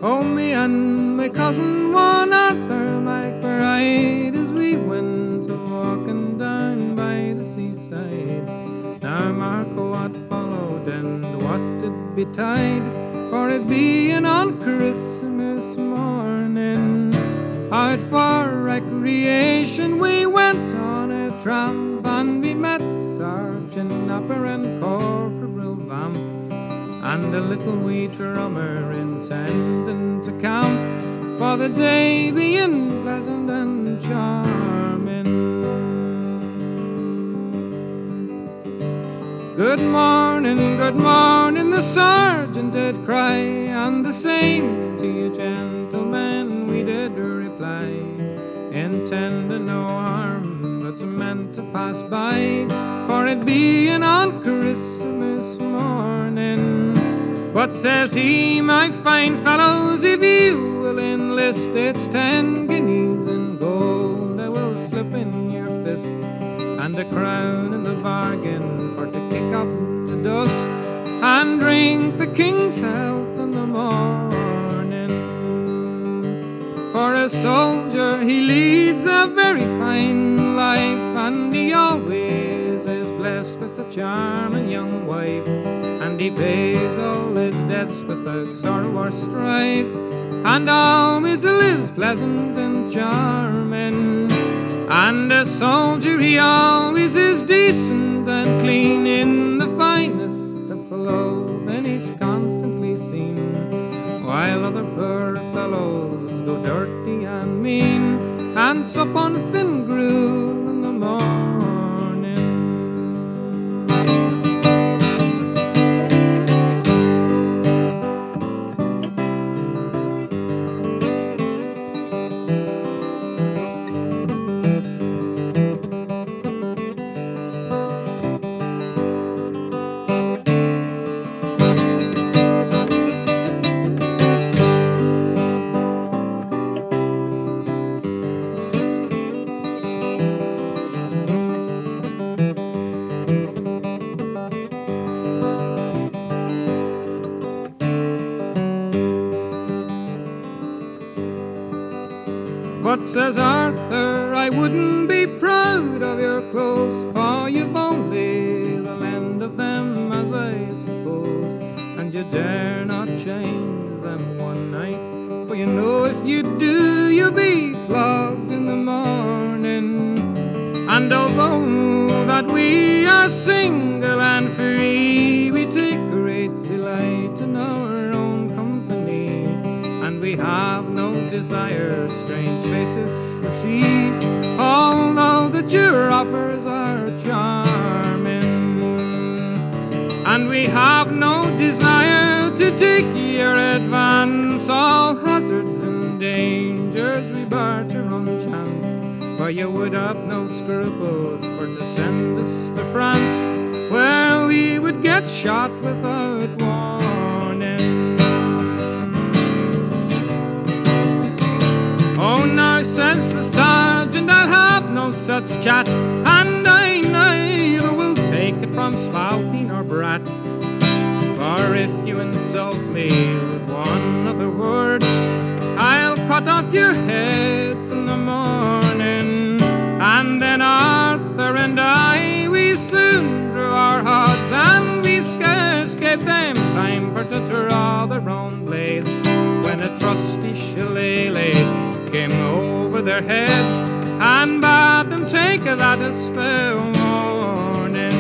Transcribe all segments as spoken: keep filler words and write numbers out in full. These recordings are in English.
Oh, me and my cousin one Arthur MacBride, as we went a walking down by the seaside. Now mark what followed and what did betide, for it being on Christmas morning. Out for recreation we went on a tramp, and we met Sergeant Napper and Corporal Vamp, and a little wee drummer intending to camp, for the day being pleasant and charming. Good morning, good morning, the sergeant did cry, and the same to you gentlemen we did reply, intending no harm but meant to pass by, for it being on Christmas morning. But says he, my fine fellows, if you will enlist, it's ten guineas in gold I will slip in your fist, and a crown in the bargain for to kick up the dust and drink the king's health in the morning. For a soldier he leads a very fine life, and he always is blessed with a charming young wife, and he pays all his debts without sorrow or strife, and always lives pleasant and charming. And a soldier he always is decent and clean, in the finest of clothing he's constantly seen, while other poor fellows go dirty and mean, and sup on thin gruel in the morning. But says Arthur, I wouldn't be proud of your clothes, for you've only the lend of them, as I suppose, and you dare not change them one night, for you know if you do you'll be flogged in the morning. And although that we are single and free, we take great delight in our own company, and we have no desire strange faces to see, although that your offers are charming. And we have no desire to take your advance, all hazards and dangers we bar to run chance, for you would have no scruples for to send us to France, where we would get shot without warning. Oh, now, says the sergeant, I'll have no such chat, and I neither will take it from spalpeen or brat, for if you insult me with one other word, I'll cut off your heads in the morning. And then Arthur and I, we soon drew our odds, and we scarce gave them time for to draw their own blades, when a trusty shillelagh came over their heads and bade them take that as fair warning.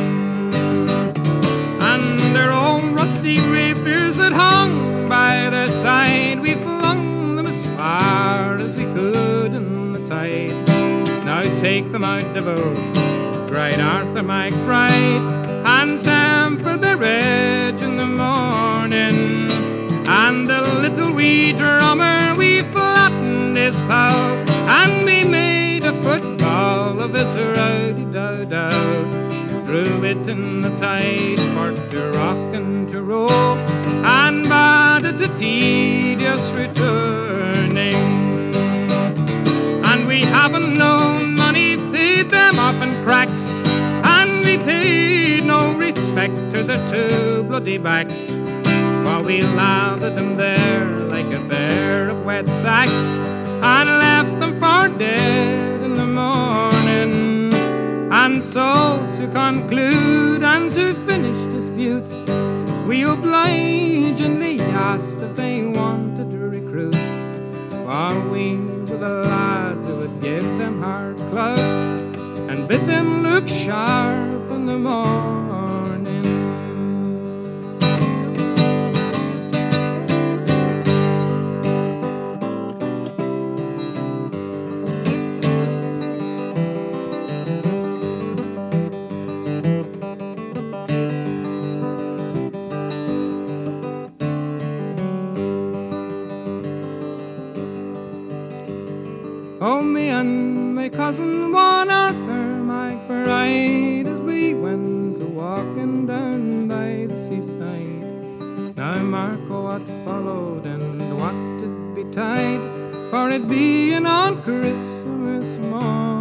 And their own rusty rapiers that hung by their side, we flung them as far as we could in the tide. Now take them out, devils, cried Arthur MacBride, and temper their edge in the morning. And the little wee drummer we flattened his pow, and we made a football of his rowdy-dow-dow, threw it in the tide for to rock and to roll, and bade it a tedious returning. And we haven't known money, paid them off in cracks, and we paid no respect to their two bloody backs, while we lathered them there like a bear red sacks and left them for dead in the morning. And so to conclude and to finish disputes, we obligingly asked if they wanted recruits, for we were the lads who would give them hard clouts and bid them look sharp in the morning. Oh, me and my cousin one Arthur McBride, as we went a walking down by the seaside. Now Marco what followed and what did betide, for it being on Christmas morn.